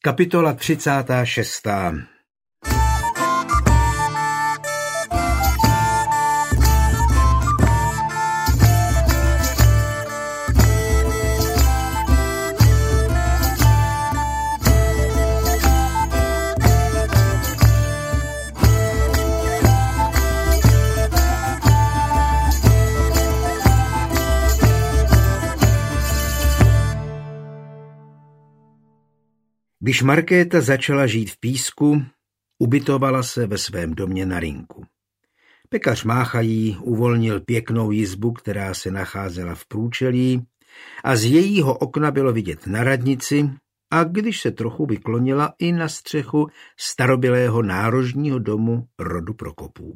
Kapitola 36. Když Markéta začala žít v Písku, ubytovala se ve svém domě na Rynku. Pekař Mácha jí uvolnil pěknou jizbu, která se nacházela v průčelí, a z jejího okna bylo vidět na radnici a když se trochu vyklonila i na střechu starobylého nárožního domu rodu Prokopů.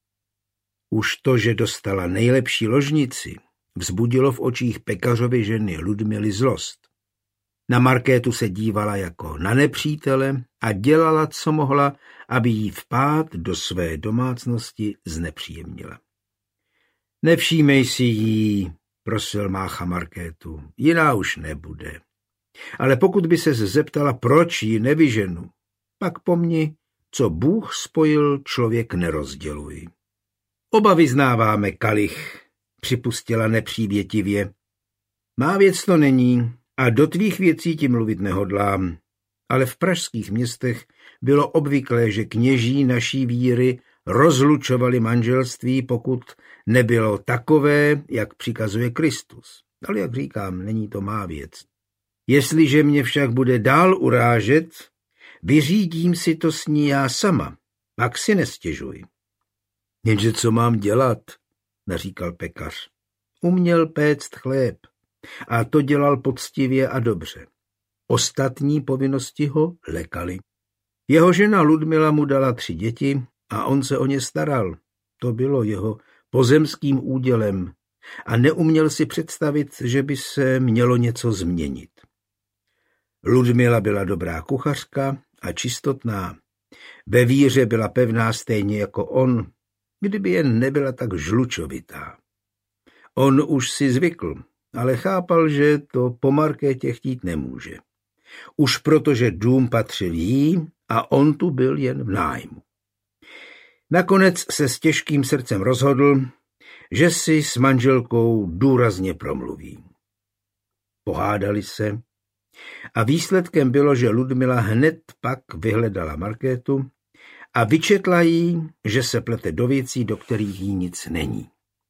Už to, že dostala nejlepší ložnici, vzbudilo v očích pekařovy ženy Ludmily zlost. Na Markétu se dívala jako na nepřítele a dělala, co mohla, aby jí vpád do své domácnosti znepříjemnila. Nevšímej si jí, prosil Mácha Markétu, jiná už nebude. Ale pokud by se zeptala, proč ji nevyženu, pak pomni, co Bůh spojil, člověk nerozděluj. Oba vyznáváme kalich, připustila nepřívětivě. Má věc to není, a do tvých věcí ti mluvit nehodlám, ale v pražských městech bylo obvyklé, že kněží naší víry rozlučovali manželství, pokud nebylo takové, jak přikazuje Kristus. Ale jak říkám, není to má věc. Jestliže mě však bude dál urážet, vyřídím si to s ní já sama, pak si nestěžuj. Jenže co mám dělat, naříkal pekař. Uměl péct chléb. A to dělal poctivě a dobře. Ostatní povinnosti ho lekaly. Jeho žena Ludmila mu dala 3 děti a on se o ně staral. To bylo jeho pozemským údělem a neuměl si představit, že by se mělo něco změnit. Ludmila byla dobrá kuchařka a čistotná. Ve víře byla pevná stejně jako on, kdyby jen nebyla tak žlučovitá. On už si zvykl, ale chápal, že to po Markétě chtít nemůže. Už protože dům patřil jí a on tu byl jen v nájmu. Nakonec se s těžkým srdcem rozhodl, že si s manželkou důrazně promluví. Pohádali se a výsledkem bylo, že Ludmila hned pak vyhledala Markétu a vyčetla jí, že se plete do věcí, do kterých jí nic není.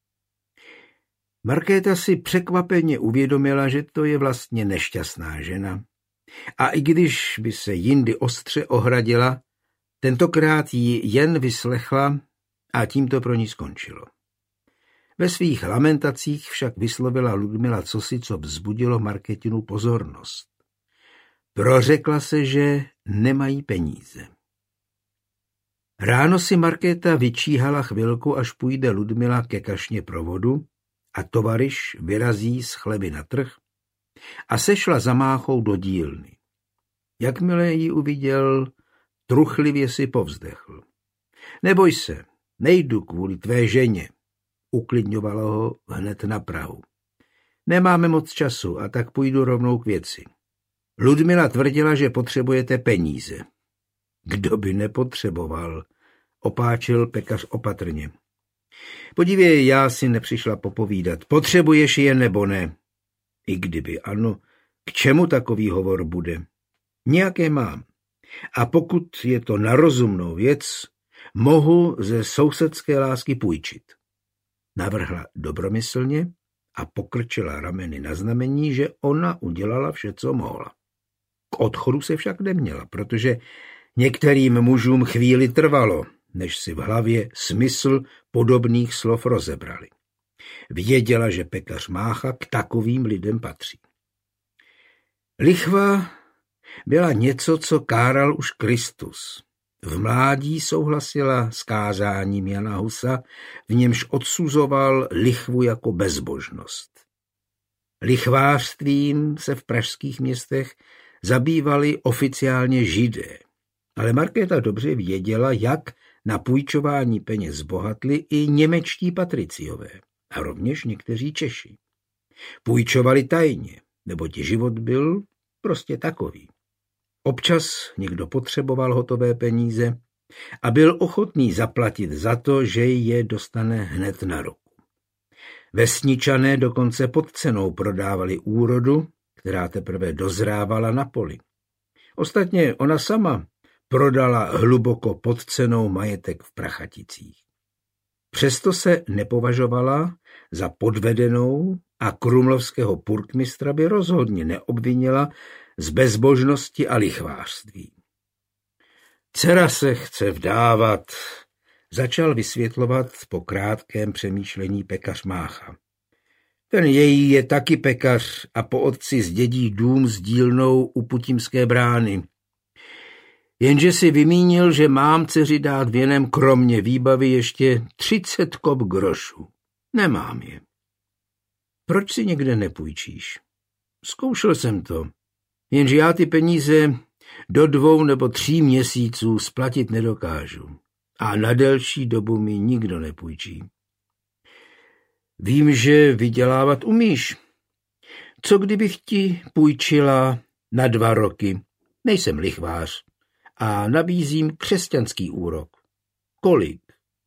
Markéta si překvapeně uvědomila, že to je vlastně nešťastná žena. A i když by se jindy ostře ohradila, tentokrát ji jen vyslechla a tím to pro ní skončilo. Ve svých lamentacích však vyslovila Ludmila cosi, co vzbudilo Markétinu pozornost. Prořekla se, že nemají peníze. Ráno si Markéta vyčíhala chvilku, až půjde Ludmila ke kašně pro vodu, a tovaryš vyrazí z chleby na trh a sešla za Máchou do dílny. Jakmile ji uviděl, truchlivě si povzdechl. Neboj se, nejdu kvůli tvé ženě, uklidňovala ho hned na prahu. Nemáme moc času a tak půjdu rovnou k věci. Ludmila tvrdila, že potřebujete peníze. Kdo by nepotřeboval, opáčil pekař opatrně. Podívej, já si nepřišla popovídat. Potřebuješ je nebo ne? I kdyby ano, k čemu takový hovor bude? Nějaké mám. A pokud je to na rozumnou věc, mohu ze sousedské lásky půjčit. Navrhla dobromyslně a pokrčila rameny na znamení, že ona udělala vše, co mohla. K odchodu se však neměla, protože některým mužům chvíli trvalo, než si v hlavě smysl podobných slov rozebrali. Věděla, že pekař Mácha k takovým lidem patří. Lichva byla něco, co káral už Kristus. V mládí souhlasila s kázáním Jana Husa, v němž odsuzoval lichvu jako bezbožnost. Lichvářstvím se v pražských městech zabývali oficiálně Židé, ale Markéta dobře věděla, jak na půjčování peněz bohatli i němečtí patriciové a rovněž někteří Češi. Půjčovali tajně, neboť život byl prostě takový. Občas někdo potřeboval hotové peníze a byl ochotný zaplatit za to, že je dostane hned na ruku. Vesničané dokonce pod cenou prodávali úrodu, která teprve dozrávala na poli. Ostatně ona sama prodala hluboko pod cenou majetek v Prachaticích. Přesto se nepovažovala za podvedenou a krumlovského purkmistra by rozhodně neobvinila z bezbožnosti a lichvářství. Dcera se chce vdávat, začal vysvětlovat po krátkém přemýšlení pekař Mácha. Ten její je taky pekař a po otci zdědí dům s dílnou u Putímské brány. Jenže si vymínil, že mám dceři dát věnem kromě výbavy ještě 30 kop grošů. Nemám je. Proč si někde nepůjčíš? Zkoušel jsem to, jenže já ty peníze do 2 nebo 3 měsíců splatit nedokážu. A na delší dobu mi nikdo nepůjčí. Vím, že vydělávat umíš. Co kdybych ti půjčila na 2 roky? Nejsem lichvář a nabízím křesťanský úrok. Kolik?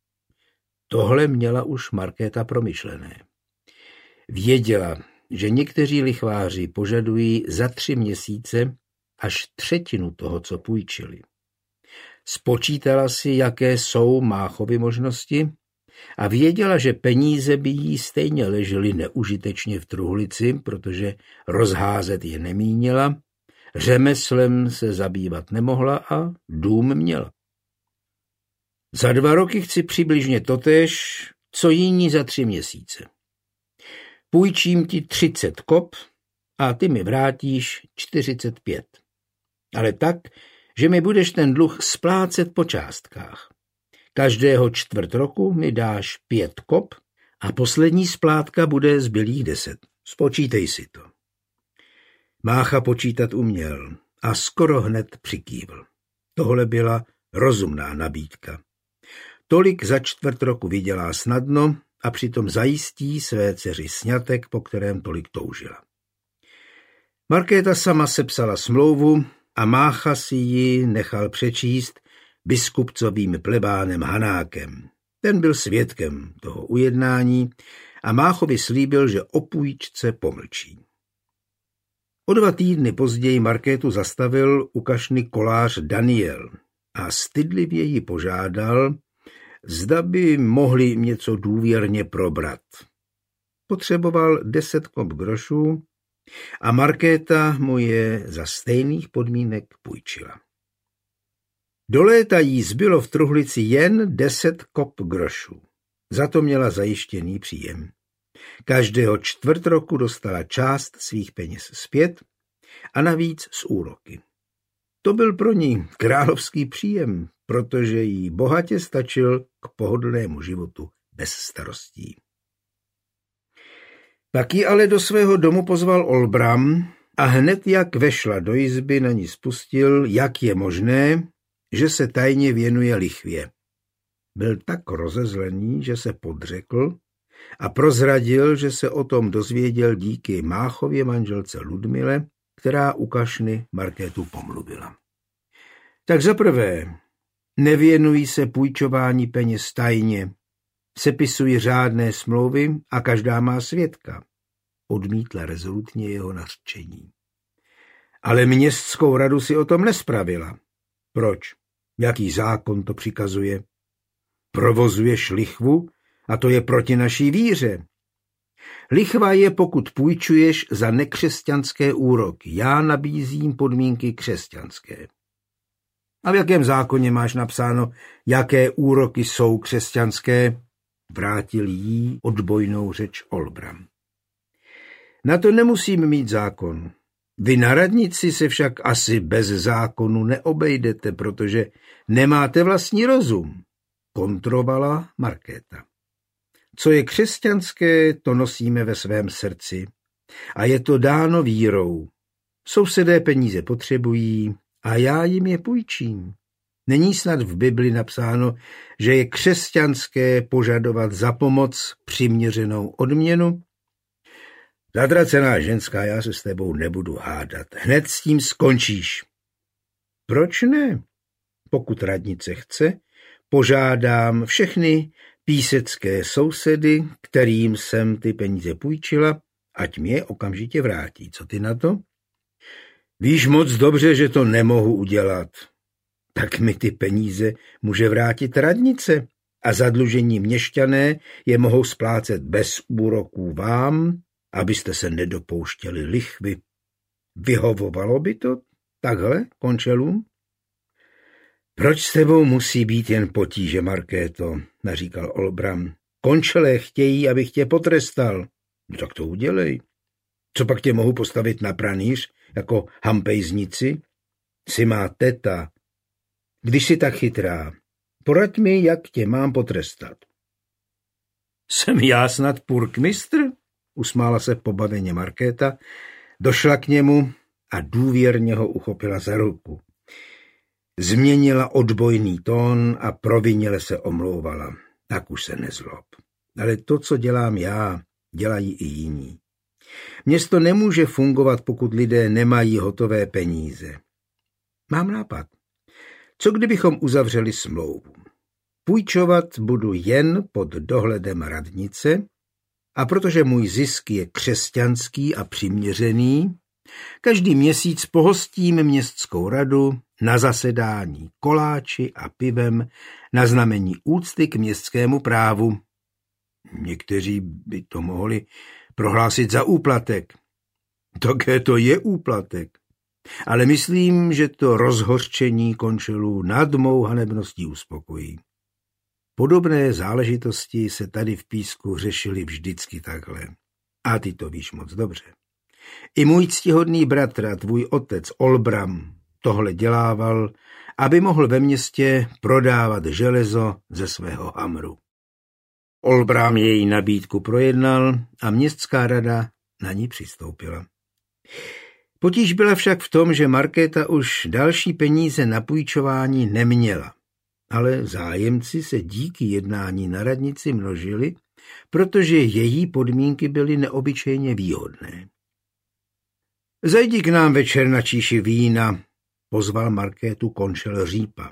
Tohle měla už Markéta promyšlené. Věděla, že někteří lichváři požadují za 3 měsíce až 1/3 toho, co půjčili. Spočítala si, jaké jsou Máchovy možnosti a věděla, že peníze by jí stejně ležely neužitečně v truhlici, protože rozházet je nemínila, řemeslem se zabývat nemohla a dům měla. Za 2 roky chci přibližně totéž, co jiní za 3 měsíce. Půjčím ti 30 kop a ty mi vrátíš 45. Ale tak, že mi budeš ten dluh splácet po částkách. Každého 1/4 roku mi dáš 5 kop a poslední splátka bude zbylých 10. Spočítej si to. Mácha počítat uměl a skoro hned přikývl. Tohle byla rozumná nabídka. Tolik za 1/4 roku vydělá snadno a přitom zajistí své dceři sňatek, po kterém tolik toužila. Markéta sama sepsala smlouvu a Mácha si ji nechal přečíst biskupcovým plebánem Hanákem. Ten byl svědkem toho ujednání a Máchovi slíbil, že o půjčce pomlčí. O 2 týdny později Markétu zastavil u kašny kolář Daniel a stydlivě ji požádal, zda by mohli něco důvěrně probrat. Potřeboval 10 kop grošů a Markéta mu je za stejných podmínek půjčila. Do léta jí zbylo v truhlici jen 10 kop grošů. Za to měla zajištěný příjem. Každého 1/4 roku dostala část svých peněz zpět a navíc z úroky. To byl pro ní královský příjem, protože jí bohatě stačil k pohodlnému životu bez starostí. Pak ji ale do svého domu pozval Olbram a hned jak vešla do izby, na ní spustil, jak je možné, že se tajně věnuje lichvě. Byl tak rozezlený, že se podřekl a prozradil, že se o tom dozvěděl díky Máchově manželce Ludmile, která u kašny Markétu pomluvila. Tak zaprvé, nevěnují se půjčování peněz tajně, sepisují řádné smlouvy a každá má svědka. Odmítla rezolutně jeho nařčení. Ale městskou radu si o tom nespravila. Proč? Jaký zákon to přikazuje? Provozuješ lichvu a to je proti naší víře. Lichva je, pokud půjčuješ za nekřesťanské úroky. Já nabízím podmínky křesťanské. A v jakém zákoně máš napsáno, jaké úroky jsou křesťanské? Vrátil jí odbojnou řeč Olbram. Na to nemusím mít zákon. Vy na radnici se však asi bez zákonu neobejdete, protože nemáte vlastní rozum, kontrovala Markéta. Co je křesťanské, to nosíme ve svém srdci a je to dáno vírou. Sousedé peníze potřebují a já jim je půjčím. Není snad v Bibli napsáno, že je křesťanské požadovat za pomoc přiměřenou odměnu? Zatracená ženská, já se s tebou nebudu hádat. Hned s tím skončíš. Proč ne? Pokud radnice chce, požádám všechny písecké sousedy, kterým jsem ty peníze půjčila, ať mi je okamžitě vrátí. Co ty na to? Víš moc dobře, že to nemohu udělat. Tak mi ty peníze může vrátit radnice a zadlužení měšťané je mohou splácet bez úroků vám, abyste se nedopouštěli lichvy. Vyhovovalo by to takhle končelům? Proč s tebou musí být jen potíže, Markéto, naříkal Olbram. Končelé chtějí, abych tě potrestal. No tak to udělej. Co pak tě mohu postavit na pranýř jako hampejznici? Jsi má teta. Když jsi tak chytrá, poraď mi, jak tě mám potrestat. Jsem já snad purkmistr? Usmála se pobaveně Markéta, došla k němu a důvěrně ho uchopila za ruku. Změnila odbojný tón a provinile se omlouvala. Tak už se nezlob. Ale to, co dělám já, dělají i jiní. Město nemůže fungovat, pokud lidé nemají hotové peníze. Mám nápad. Co kdybychom uzavřeli smlouvu? Půjčovat budu jen pod dohledem radnice a protože můj zisk je křesťanský a přiměřený, každý měsíc pohostím městskou radu na zasedání koláči a pivem na znamení úcty k městskému právu. Někteří by to mohli prohlásit za úplatek. Také to je úplatek. Ale myslím, že to rozhořčení končelů nad mou hanebností uspokojí. Podobné záležitosti se tady v Písku řešily vždycky takhle. A ty to víš moc dobře. I můj ctihodný bratr a tvůj otec Olbram tohle dělával, aby mohl ve městě prodávat železo ze svého hamru. Olbram její nabídku projednal a městská rada na ní přistoupila. Potíž byla však v tom, že Markéta už další peníze na půjčování neměla, ale zájemci se díky jednání na radnici množili, protože její podmínky byly neobyčejně výhodné. Zajdi k nám večer na číši vína, pozval Markétu končel Řípa.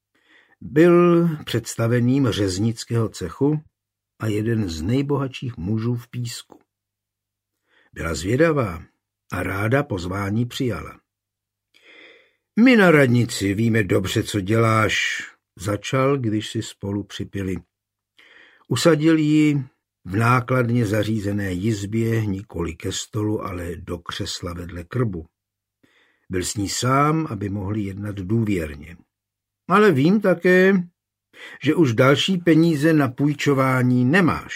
Byl představeným řeznického cechu a jeden z nejbohatších mužů v Písku. Byla zvědavá a ráda pozvání přijala. My na radnici víme dobře, co děláš, začal, když si spolu připili. Usadil ji v nákladně zařízené jizbě, nikoli ke stolu, ale do křesla vedle krbu. Byl s ní sám, aby mohli jednat důvěrně. Ale vím také, že už další peníze na půjčování nemáš.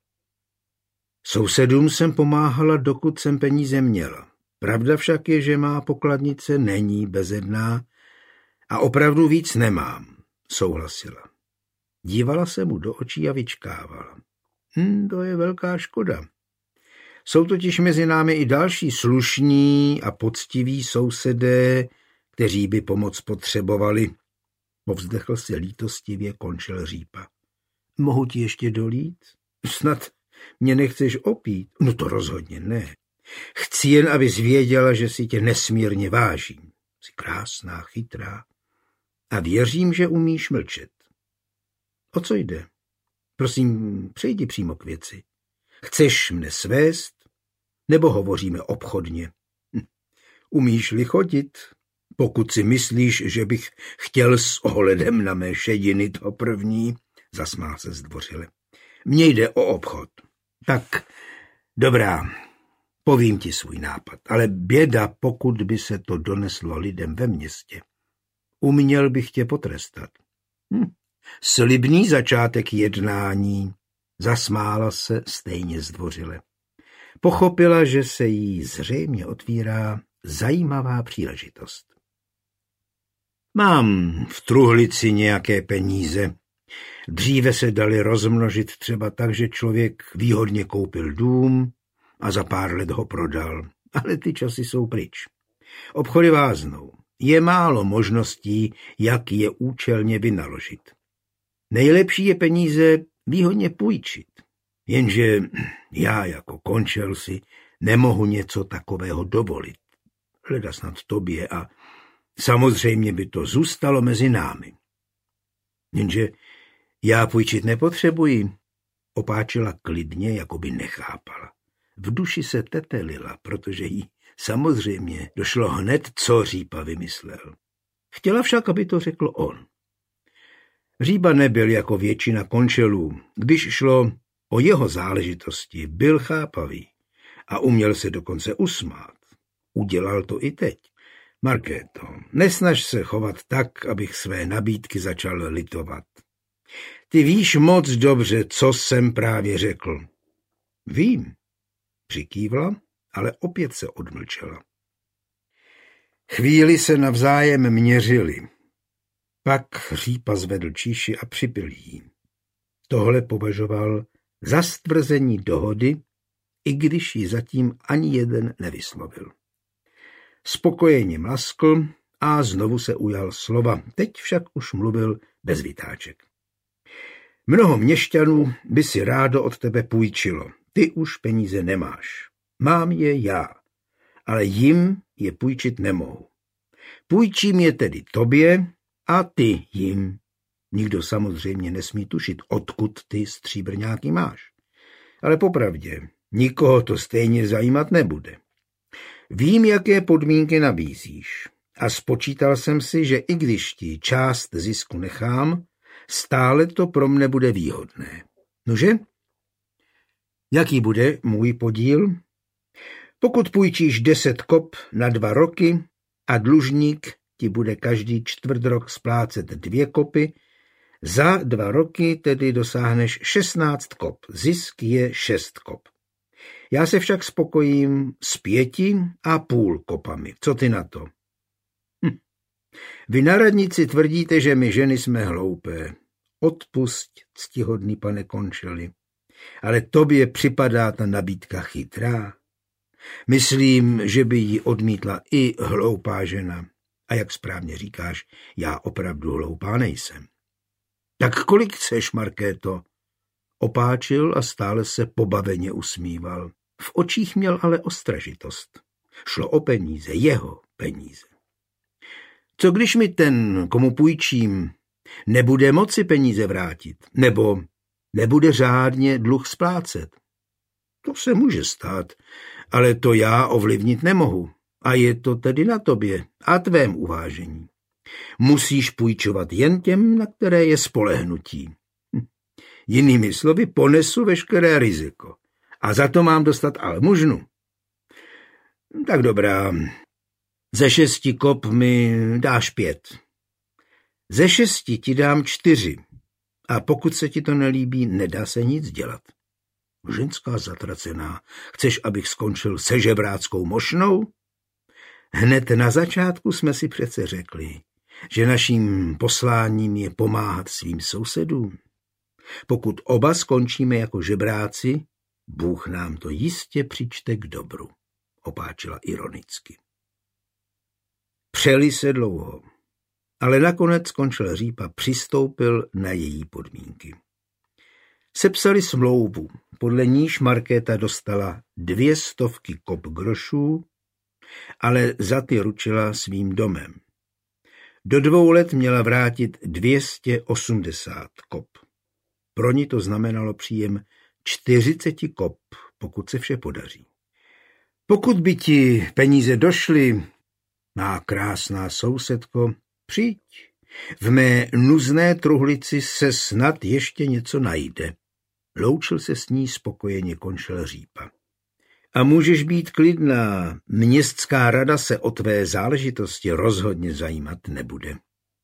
Sousedům jsem pomáhala, dokud jsem peníze měla. Pravda však je, že má pokladnice není bezedná a opravdu víc nemám, souhlasila. Dívala se mu do očí a vyčkávala. To je velká škoda. Jsou totiž mezi námi i další slušní a poctiví sousedé, kteří by pomoc potřebovali. Povzdechl se lítostivě končel Řípa. Mohu ti ještě dolít? Snad mě nechceš opít? No to rozhodně ne. Chci jen, abys věděla, že si tě nesmírně vážím. Jsi krásná, chytrá a věřím, že umíš mlčet. O co jde? Prosím, přejdi přímo k věci. Chceš mne svést, nebo hovoříme obchodně? Umíš-li chodit? Pokud si myslíš, že bych chtěl s ohledem na mé šediny to první, zasmál se zdvořile. Mně jde o obchod. Tak, dobrá, povím ti svůj nápad, ale běda, pokud by se to doneslo lidem ve městě. Uměl bych tě potrestat. Slibný začátek jednání, zasmála se stejně zdvořile. Pochopila, že se jí zřejmě otvírá zajímavá příležitost. Mám v truhlici nějaké peníze. Dříve se dali rozmnožit třeba tak, že člověk výhodně koupil dům a za pár let ho prodal. Ale ty časy jsou pryč. Obchody váznou. Je málo možností, jak je účelně vynaložit. Nejlepší je peníze výhodně půjčit. Jenže já jako končel si nemohu něco takového dovolit. Hleda snad tobě a Samozřejmě by to zůstalo mezi námi. Jenže já půjčit nepotřebuji, opáčila klidně, jako by nechápala. V duši se tetelila, protože jí samozřejmě došlo hned, co Řípa vymyslel. Chtěla však, aby to řekl on. Řípa nebyl jako většina končelů. Když šlo o jeho záležitosti, byl chápavý a uměl se dokonce usmát. Udělal to i teď. Markéto, nesnaž se chovat tak, abych své nabídky začal litovat. Ty víš moc dobře, co jsem právě řekl. Vím, přikývla, ale opět se odmlčela. Chvíli se navzájem měřili. Pak Řípa zvedl číši a připil jí. Tohle považoval za stvrzení dohody, i když ji zatím ani jeden nevyslovil. Spokojeně mlaskl a znovu se ujal slova. Teď však už mluvil bez vytáček. Mnoho měšťanů by si rádo od tebe půjčilo. Ty už peníze nemáš. Mám je já, ale jim je půjčit nemohu. Půjčím je tedy tobě a ty jim. Nikdo samozřejmě nesmí tušit, odkud ty stříbrňáky máš. Ale popravdě, nikoho to stejně zajímat nebude. Vím, jaké podmínky nabízíš a spočítal jsem si, že i když ti část zisku nechám, stále to pro mne bude výhodné. Nože? Jaký bude můj podíl? Pokud půjčíš 10 kop na 2 roky a dlužník ti bude každý čtvrtrok splácet 2 kopy, za 2 roky tedy dosáhneš 16 kop. Zisk je 6 kop. Já se však spokojím s 5,5 kopami. Co ty na to? Vy na radnici tvrdíte, že my ženy jsme hloupé. Odpusť, ctihodný pane Končeli. Ale tobě připadá ta nabídka chytrá. Myslím, že by ji odmítla i hloupá žena. A jak správně říkáš, já opravdu hloupá nejsem. Tak kolik chceš, Markéto? Opáčil a stále se pobaveně usmíval. V očích měl ale ostražitost. Šlo o peníze, jeho peníze. Co když mi ten, komu půjčím, nebude moci peníze vrátit, nebo nebude řádně dluh splácet? To se může stát, ale to já ovlivnit nemohu. A je to tedy na tobě a tvém uvážení. Musíš půjčovat jen těm, na které je spolehnutí. Jinými slovy, ponesu veškeré riziko. A za to mám dostat almužnu. Tak dobrá. Ze 6 kop mi dáš 5. Ze 6 ti dám 4. A pokud se ti to nelíbí, nedá se nic dělat. Ženská zatracená. Chceš, abych skončil se žebráckou mošnou? Hned na začátku jsme si přece řekli, že naším posláním je pomáhat svým sousedům. Pokud oba skončíme jako žebráci, Bůh nám to jistě přičte k dobru, opáčila ironicky. Přeli se dlouho, ale nakonec skončil Řípa, přistoupil na její podmínky. Sepsali smlouvu, podle níž Markéta dostala 200 kop grošů, ale za ty ručila svým domem. Do 2 let měla vrátit 280 kop. Pro ní to znamenalo příjem 40 kop, pokud se vše podaří. Pokud by ti peníze došly, má krásná sousedko, přijď. V mé nuzné truhlici se snad ještě něco najde. Loučil se s ní spokojeně Končel Řípa. A můžeš být klidná, městská rada se o tvé záležitosti rozhodně zajímat nebude.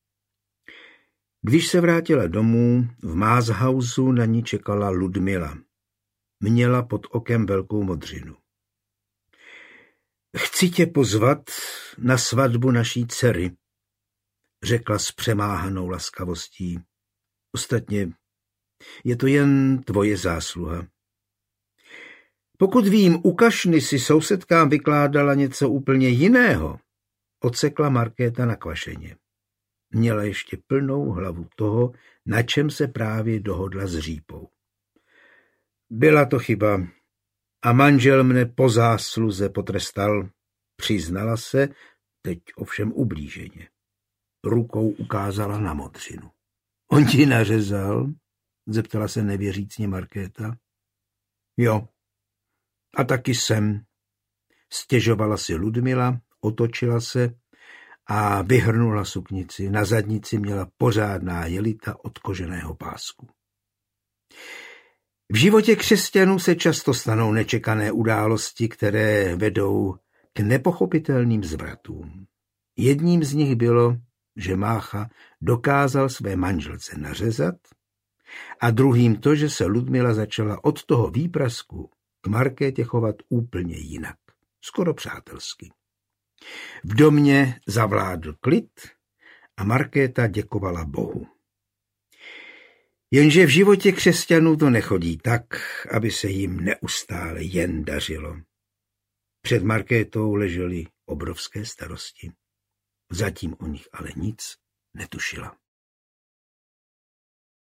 Když se vrátila domů, v Mázhausu na ní čekala Ludmila. Měla pod okem velkou modřinu. Chci tě pozvat na svatbu naší dcery, řekla s přemáhanou laskavostí. Ostatně je to jen tvoje zásluha. Pokud vím, u kašny si sousedkám vykládala něco úplně jiného, odsekla Markéta nakvašeně. Měla ještě plnou hlavu toho, na čem se právě dohodla s Řípou. Byla to chyba a manžel mne po zásluze potrestal, přiznala se, teď ovšem ublíženě. Rukou ukázala na modřinu. On ti nařezal? Zeptala se nevěřícně Markéta. Jo, a taky jsem. Stěžovala si Ludmila, otočila se a vyhrnula suknici. Na zadnici měla pořádná jelita od koženého pásku. V životě křesťanů se často stanou nečekané události, které vedou k nepochopitelným zvratům. Jedním z nich bylo, že Mácha dokázal své manželce nařezat, a druhým to, že se Ludmila začala od toho výprasku k Markétě chovat úplně jinak, skoro přátelsky. V domě zavládl klid a Markéta děkovala Bohu. Jenže v životě křesťanů to nechodí tak, aby se jim neustále jen dařilo. Před Markétou ležely obrovské starosti. Zatím o nich ale nic netušila.